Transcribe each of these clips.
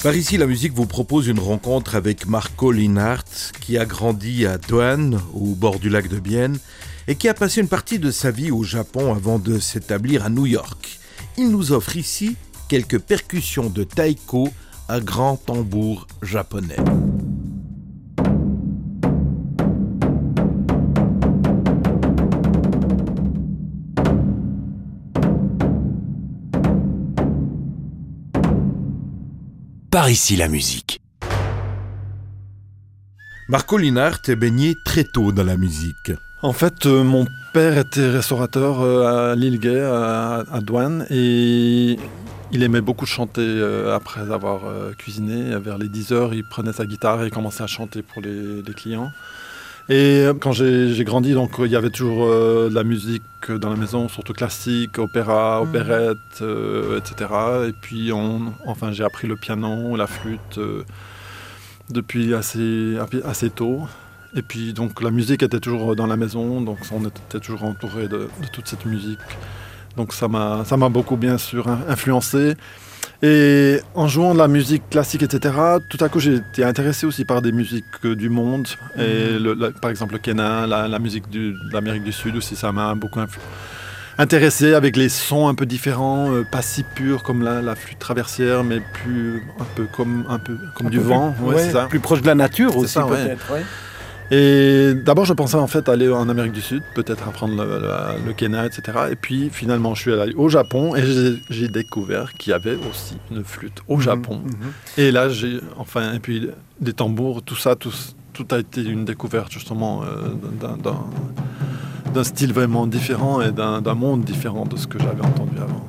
Par ici, la musique vous propose une rencontre avec Marco Linhart, qui a grandi à Doane, au bord du lac de Bienne, et qui a passé une partie de sa vie au Japon avant de s'établir à New York. Il nous offre ici quelques percussions de taiko à grand tambour japonais. Par ici la musique. Marco Linhart est baigné très tôt dans la musique. En fait, mon père était restaurateur à l'île Gay, à Doane, et il aimait beaucoup chanter après avoir cuisiné. Vers les 10 heures, il prenait sa guitare et commençait à chanter pour les clients. Et quand j'ai grandi, donc il y avait toujours de la musique dans la maison, surtout classique, opéra, opérette, etc. Et puis j'ai appris le piano, la flûte depuis assez tôt. Et puis donc la musique était toujours dans la maison, donc on était toujours entouré de toute cette musique. Donc ça m'a beaucoup bien sûr influencé. Et en jouant de la musique classique, etc., tout à coup j'ai été intéressé aussi par des musiques du monde. Et par exemple le Kena, la musique de l'Amérique du Sud aussi, ça m'a beaucoup intéressé avec les sons un peu différents, pas si purs comme la flûte traversière, mais un peu comme du vent. Ouais, c'est ça. Plus proche de la nature aussi ça, peut-être. Ouais. Et d'abord, je pensais en fait aller en Amérique du Sud, peut-être apprendre le Kena, etc. Et puis finalement, je suis allé au Japon et j'ai découvert qu'il y avait aussi une flûte au Japon. Et là, et puis des tambours, tout a été une découverte justement d'un style vraiment différent et d'un monde différent de ce que j'avais entendu avant.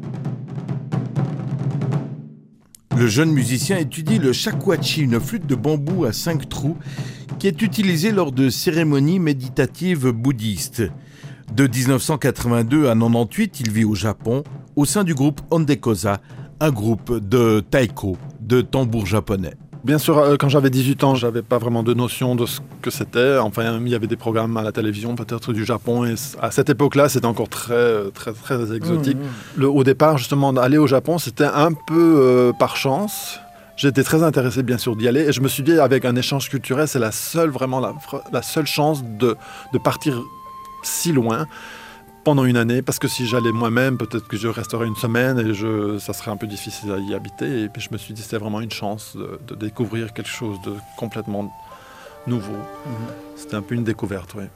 Le jeune musicien étudie le shakuhachi, une flûte de bambou à 5 trous qui est utilisée lors de cérémonies méditatives bouddhistes. De 1982 à 1998, il vit au Japon au sein du groupe Ondekosa, un groupe de taiko, de tambour japonais. Bien sûr, quand j'avais 18 ans, j'avais pas vraiment de notion de ce que c'était. Enfin, il y avait des programmes à la télévision, peut-être du Japon, et à cette époque-là, c'était encore très, très, très exotique. Au départ, justement, d'aller au Japon, c'était un peu par chance. J'étais très intéressé, bien sûr, d'y aller, et je me suis dit, avec un échange culturel, c'est la seule chance de partir si loin pendant une année, parce que si j'allais moi-même, peut-être que je resterais une semaine et ça serait un peu difficile à y habiter. Et puis je me suis dit c'était vraiment une chance de découvrir quelque chose de complètement nouveau. C'était un peu une découverte, oui.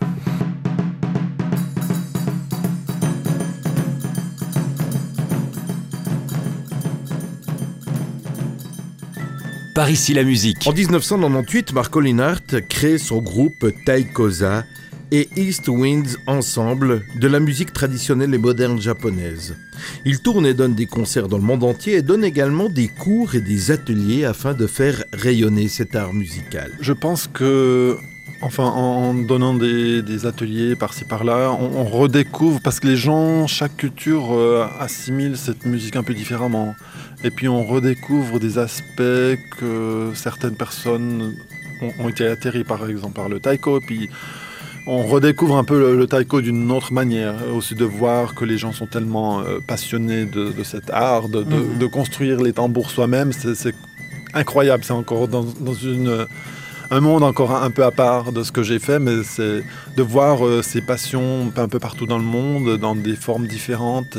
Par ici la musique. En 1998, Marco Linhart crée son groupe Taikosa et East Winds Ensemble de la musique traditionnelle et moderne japonaise. Il tourne et donne des concerts dans le monde entier et donne également des cours et des ateliers afin de faire rayonner cet art musical. Je pense que, en donnant des ateliers par-ci par-là, on redécouvre, parce que les gens, chaque culture assimile cette musique un peu différemment. Et puis on redécouvre des aspects que certaines personnes ont été atterrées par exemple par le taiko, et puis on redécouvre un peu le taiko d'une autre manière, aussi de voir que les gens sont tellement passionnés de cet art, de construire les tambours soi-même, c'est incroyable, c'est encore dans un monde encore un peu à part de ce que j'ai fait, mais c'est de voir ces passions un peu partout dans le monde, dans des formes différentes,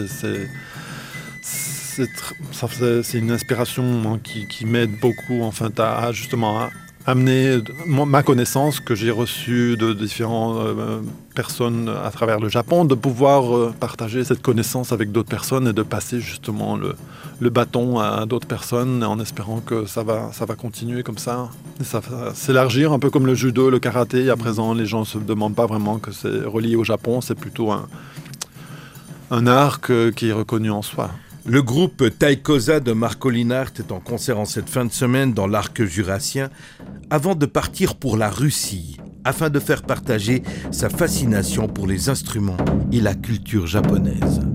c'est une inspiration qui m'aide beaucoup à justement amener ma connaissance que j'ai reçue de différentes personnes à travers le Japon, de pouvoir partager cette connaissance avec d'autres personnes et de passer justement le bâton à d'autres personnes en espérant que ça va continuer comme ça. Et ça va s'élargir un peu comme le judo, le karaté. À présent, les gens ne se demandent pas vraiment que c'est relié au Japon, c'est plutôt un art qui est reconnu en soi. Le groupe Taikosa de Marco Linhart est en concert en cette fin de semaine dans l'arc jurassien avant de partir pour la Russie afin de faire partager sa fascination pour les instruments et la culture japonaise.